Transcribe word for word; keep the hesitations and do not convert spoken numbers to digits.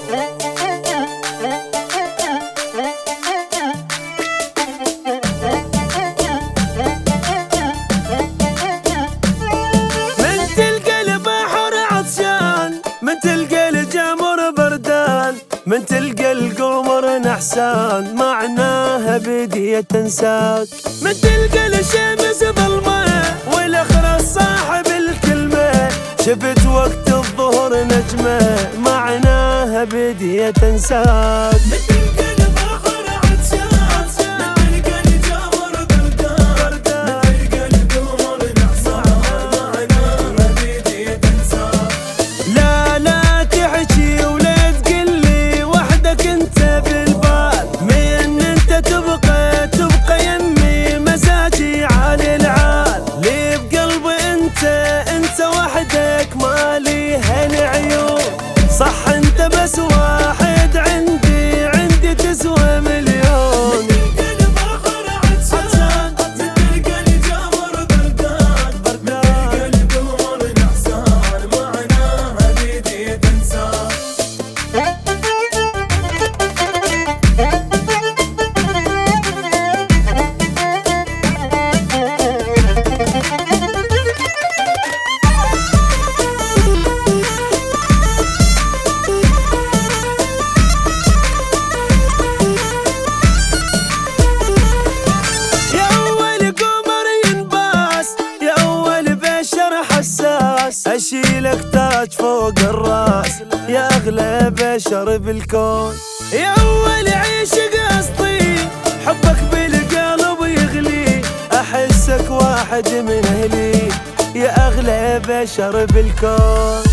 من تلقى القمر نحسان معناها بدي تنساك، من تلقى الشمس ظلمة والاخرس صاحب الكلمة، شفت وقت الظهر نجمة معناها بدي تنساك. من تلقى البحر عطشان، من تلقى الجمر بردان، من تلقى القمر نحسان معناها بدي تنساك. لا لا تحكي ولا انت بالبال، من انت تبقى تبقى يمي مساجي على العال، لي بقلبي انت انت وحدك مالي هالعيون، صح انت بس واحد عندي عندي تسوى مليون. من تلقى البحر عطشان، من تلقى الجمر بردان، من تلقى القمر نحسان معناها بدي تنساك. أشيلك تاج فوق الراس يا أغلى بشر بالكون، يا أول عيش قصدي حبك بالقلب يغلي، أحسك واحد من أهلي يا أغلى بشر بالكون.